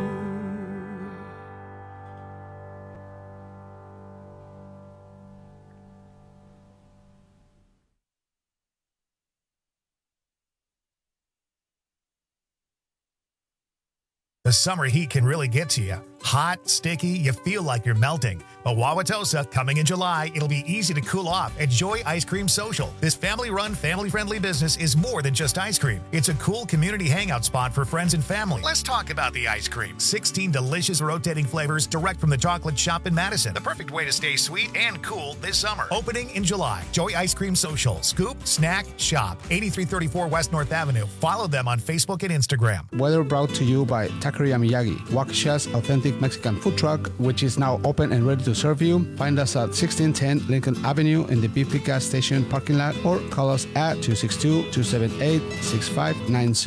[SPEAKER 1] The summer heat can really get to you. Hot, sticky, you feel like you're melting. But Wauwatosa, coming in July, it'll be easy to cool off at Joy Ice Cream Social. This family-run, family-friendly business is more than just ice cream. It's a cool community hangout spot for friends and family. Let's talk about the ice cream. sixteen delicious rotating flavors direct from the chocolate shop in Madison. The perfect way to stay sweet and cool this summer. Opening in July. Joy Ice Cream Social. Scoop, snack, shop. eighty-three thirty-four West North Avenue. Follow them on Facebook and Instagram.
[SPEAKER 4] Weather brought to you by Taqueria Miyagi, Waukesha's authentic Mexican food truck, which is now open and ready to serve you. Find us at sixteen ten Lincoln Avenue in the B P gas station parking lot or call us at two six two, two seven eight, six five nine zero.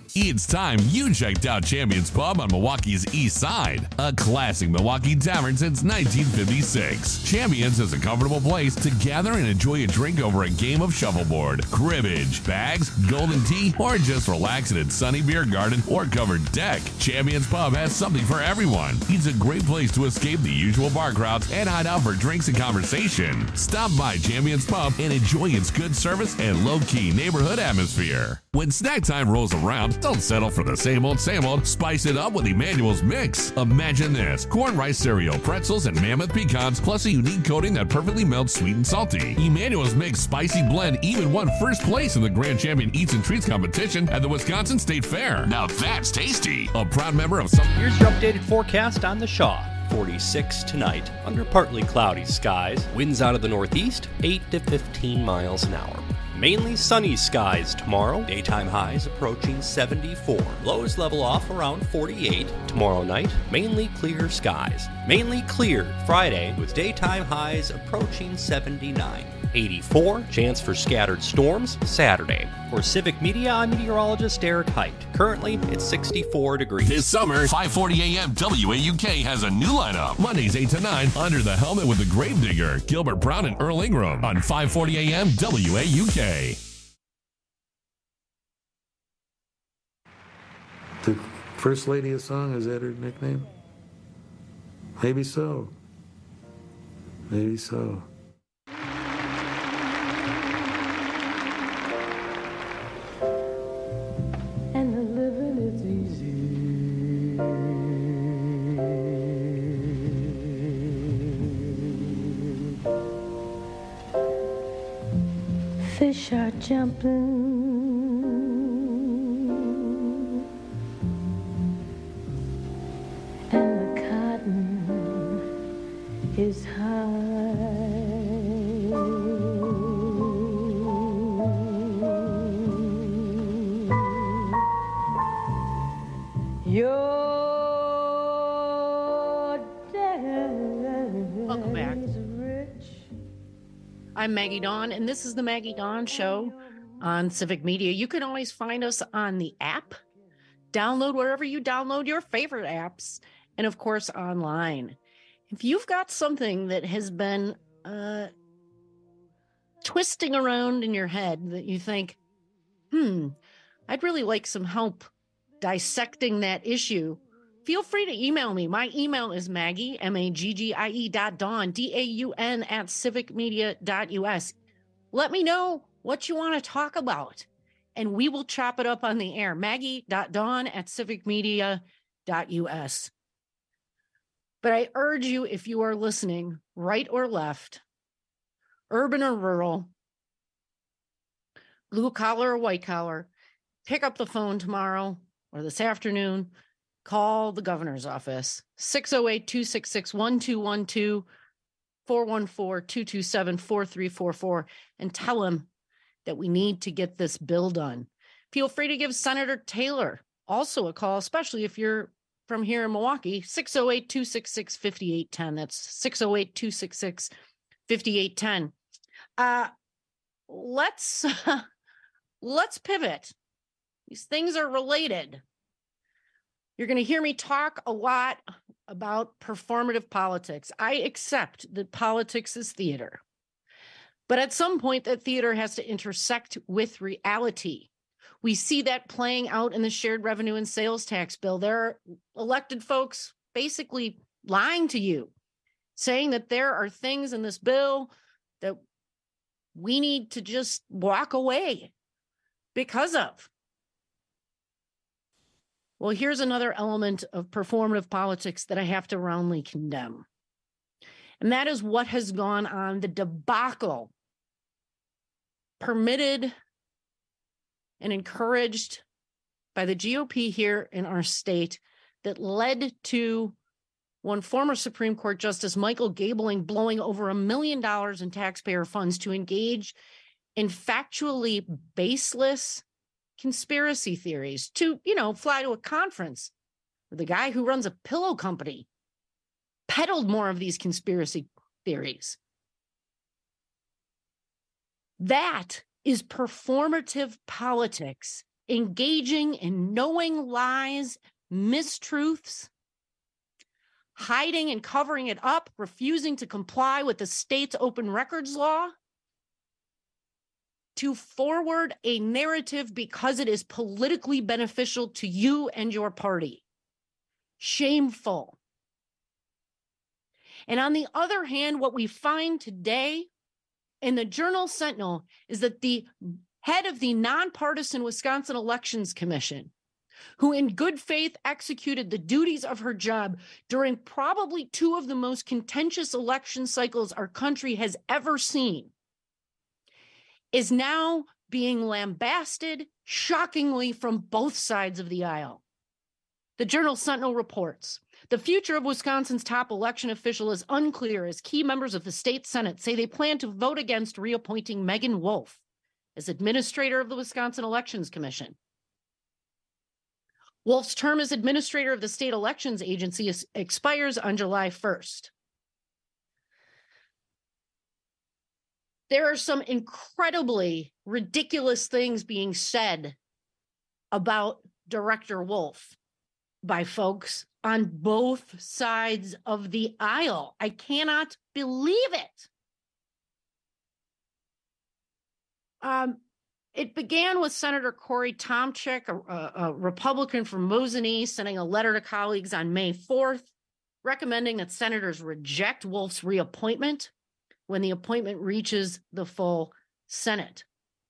[SPEAKER 23] It's time you checked out Champions Pub on Milwaukee's East Side, a classic Milwaukee tavern since nineteen fifty-six. Champions is a comfortable place to gather and enjoy a drink over a game of shuffleboard, cribbage, bags, golden tea, or just relax in its sunny beer garden or covered deck. Champions Pub has something for everyone. It's a great place to escape the usual bar crowds and hide out for drinks and conversation. Stop by Champions Pub and enjoy its good service and low-key neighborhood atmosphere. When snack time rolls around, don't settle for the same old, same old. Spice it up with Emmanuel's Mix. Imagine this: corn rice cereal, pretzels, and mammoth pecans, plus a unique coating that perfectly melts sweet and salty. Emmanuel's Mix Spicy Blend even won first place in the Grand Champion Eats and Treats competition at the Wisconsin State Fair. Now that's tasty. A proud member of some...
[SPEAKER 21] Here's your updated forecast on the Shaw. forty-six tonight, under partly cloudy skies. Winds out of the northeast, eight to fifteen miles an hour. Mainly sunny skies tomorrow. Daytime highs approaching seventy-four. Lows level off around forty-eight. Tomorrow night, mainly clear skies. Mainly clear Friday with daytime highs approaching seventy-nine. eighty-four, chance for scattered storms Saturday. For Civic Media, I'm meteorologist Eric Height. Currently, it's sixty-four degrees.
[SPEAKER 23] This summer, five forty A M W A U K has a new lineup. Mondays eight to nine, Under the Helmet with the Gravedigger, Gilbert Brown and Earl Ingram on five forty A M W A U K.
[SPEAKER 15] The First Lady of Song, is that her nickname? Maybe so. Maybe so.
[SPEAKER 24] And the living is easy. Fish are jumping. And the cotton is high. Your dad
[SPEAKER 19] Welcome back.
[SPEAKER 24] is rich.
[SPEAKER 19] I'm Maggie Dawn, and this is the Maggie Dawn Show on Civic Media. You can always find us on the app. Download wherever you download your favorite apps, and of course, online. If you've got something that has been uh, twisting around in your head that you think, hmm, I'd really like some help dissecting that issue, feel free to email me. My email is Maggie, M A G G I E dot Dawn, D A U N at civicmedia dot U S. Let me know what you want to talk about, and we will chop it up on the air. Maggie dot Dawn at civicmedia dot U S. But I urge you, if you are listening, right or left, urban or rural, blue collar or white collar, pick up the phone tomorrow or this afternoon, call the governor's office, six oh eight, two six six, one two one two, four one four, two two seven, four three four four, and tell him that we need to get this bill done. Feel free to give Senator Taylor also a call, especially if you're from here in Milwaukee, six oh eight, two six six, five eight one zero. That's six oh eight, two six six, five eight one zero. Uh, let's, uh, let's pivot. These things are related. You're going to hear me talk a lot about performative politics. I accept that politics is theater. But at some point, that theater has to intersect with reality. We see that playing out in the shared revenue and sales tax bill. There are elected folks basically lying to you, saying that there are things in this bill that we need to just walk away because of. Well, here's another element of performative politics that I have to roundly condemn. And that is what has gone on, the debacle permitted and encouraged by the G O P here in our state that led to one former Supreme Court Justice Michael Gabling blowing over a million dollars in taxpayer funds to engage in factually baseless conspiracy theories, to, you know, fly to a conference where the guy who runs a pillow company peddled more of these conspiracy theories. That is performative politics engaging in knowing lies, mistruths, hiding and covering it up, refusing to comply with the state's open records law, to forward a narrative because it is politically beneficial to you and your party. Shameful. And on the other hand, what we find today in the Journal Sentinel is that the head of the nonpartisan Wisconsin Elections Commission, who in good faith executed the duties of her job during probably two of the most contentious election cycles our country has ever seen, is now being lambasted shockingly from both sides of the aisle. The Journal Sentinel reports, the future of Wisconsin's top election official is unclear as key members of the state Senate say they plan to vote against reappointing Megan Wolf as administrator of the Wisconsin Elections Commission. Wolf's term as administrator of the state elections agency is, expires on July first. There are some incredibly ridiculous things being said about Director Wolf by folks on both sides of the aisle. I cannot believe it. Um, it began with Senator Corey Tomczyk, a, a Republican from Mosinee, sending a letter to colleagues on May fourth, recommending that senators reject Wolf's reappointment when the appointment reaches the full Senate.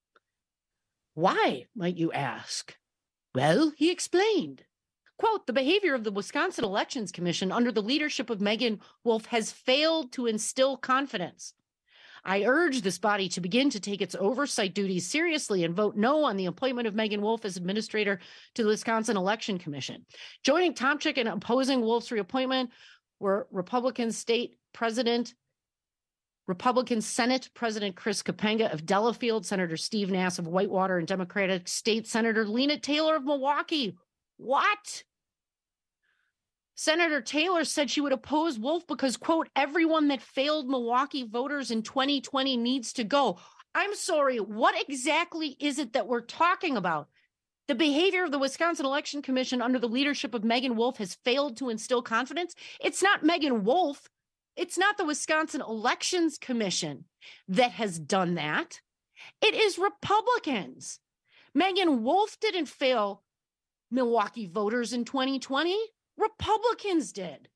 [SPEAKER 19] Why, might you ask? Well, he explained. Quote, the behavior of the Wisconsin Elections Commission under the leadership of Megan Wolf has failed to instill confidence. I urge this body to begin to take its oversight duties seriously and vote no on the appointment of Megan Wolf as administrator to the Wisconsin Election Commission. Joining Tomczyk in opposing Wolf's reappointment were Republican State President, Republican Senate President Chris Kapenga of Delafield, Senator Steve Nass of Whitewater, and Democratic State Senator Lena Taylor of Milwaukee. What? Senator Taylor said she would oppose Wolf because, quote, everyone that failed Milwaukee voters in twenty twenty needs to go. I'm sorry, what exactly is it that we're talking about? The behavior of the Wisconsin Election Commission under the leadership of Megan Wolf has failed to instill confidence. It's not Megan Wolf. It's not the Wisconsin Elections Commission that has done that. It is Republicans. Megan Wolf didn't fail Milwaukee voters in twenty twenty. Republicans did.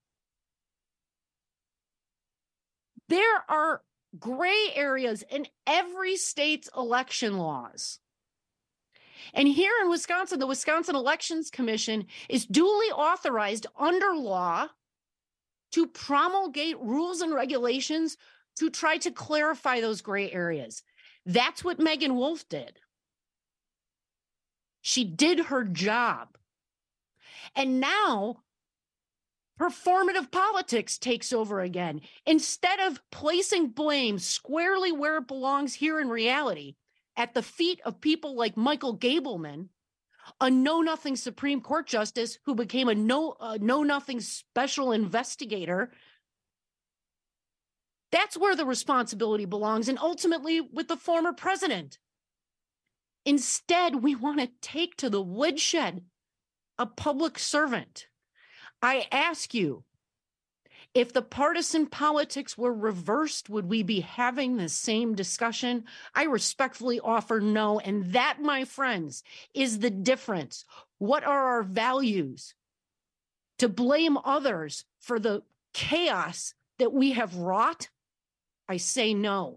[SPEAKER 19] There are gray areas in every state's election laws. And here in Wisconsin, the Wisconsin Elections Commission is duly authorized under law to promulgate rules and regulations to try to clarify those gray areas. That's what Megan Wolf did. She did her job. And now performative politics takes over again. Instead of placing blame squarely where it belongs here in reality, at the feet of people like Michael Gableman, a know-nothing Supreme Court justice who became a no, uh, know-nothing special investigator, that's where the responsibility belongs, and ultimately with the former president. Instead, we want to take to the woodshed a public servant. I ask you, if the partisan politics were reversed, would we be having the same discussion? I respectfully offer no. And that, my friends, is the difference. What are our values? To blame others for the chaos that we have wrought? I say no.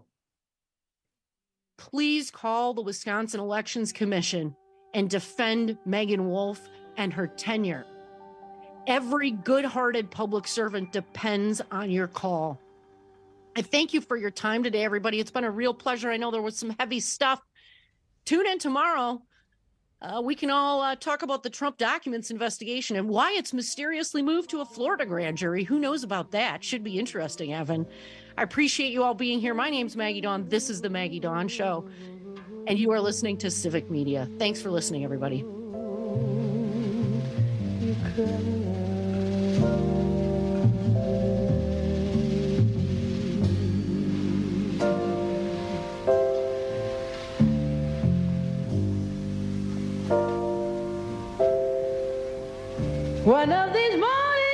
[SPEAKER 19] Please call the Wisconsin Elections Commission and defend Megan Wolf and her tenure. Every good-hearted public servant depends on your call. I thank you for your time today, everybody. It's been a real pleasure. I know there was some heavy stuff. Tune in tomorrow. Uh, we can all uh, talk about the Trump documents investigation and why it's mysteriously moved to a Florida grand jury. Who knows about that? Should be interesting, Evan. I appreciate you all being here. My name's Maggie Dawn. This is the Maggie Dawn Show, and you are listening to Civic Media. Thanks for listening, everybody.
[SPEAKER 24] Thank you.
[SPEAKER 10] One of these mornings.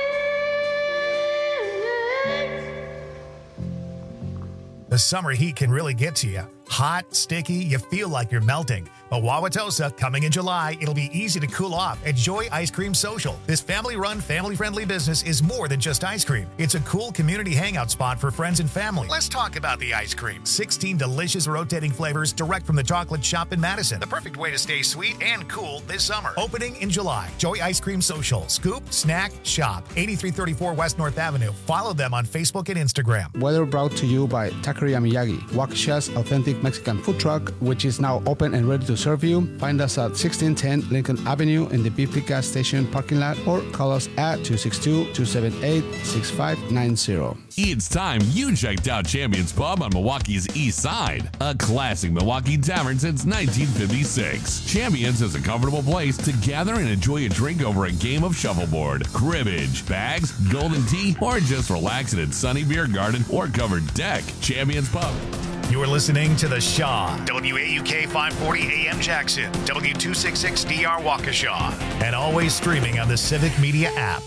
[SPEAKER 1] The summer heat can really get to you. Hot, sticky, you feel like you're melting. But Wauwatosa, coming in July, it'll be easy to cool off. Enjoy Ice Cream Social. This family-run, family-friendly business is more than just ice cream. It's a cool community hangout spot for friends and family. Let's talk about the ice cream. sixteen delicious rotating flavors direct from the chocolate shop in Madison. The perfect way to stay sweet and cool this summer. Opening in July. Joy Ice Cream Social. Scoop, snack, shop. eighty-three thirty-four West North Avenue. Follow them on Facebook and Instagram.
[SPEAKER 4] Weather brought to you by Taqueria Miyagi, Waukesha's authentic Mexican food truck, which is now open and ready to serve you. Find us at sixteen ten Lincoln Avenue in the B P gas station parking lot or call us at two six two, two seven eight, six five nine zero.
[SPEAKER 23] It's time you checked out Champions Pub on Milwaukee's East Side, a classic Milwaukee tavern since nineteen fifty-six. Champions is a comfortable place to gather and enjoy a drink over a game of shuffleboard, cribbage, bags, golden tea, or just relax in its sunny beer garden or covered deck. Champions Pub.
[SPEAKER 1] You are listening to The Shaw, W A U K five forty A M Jackson, W two sixty-six D R Waukesha, and always streaming on the Civic Media app.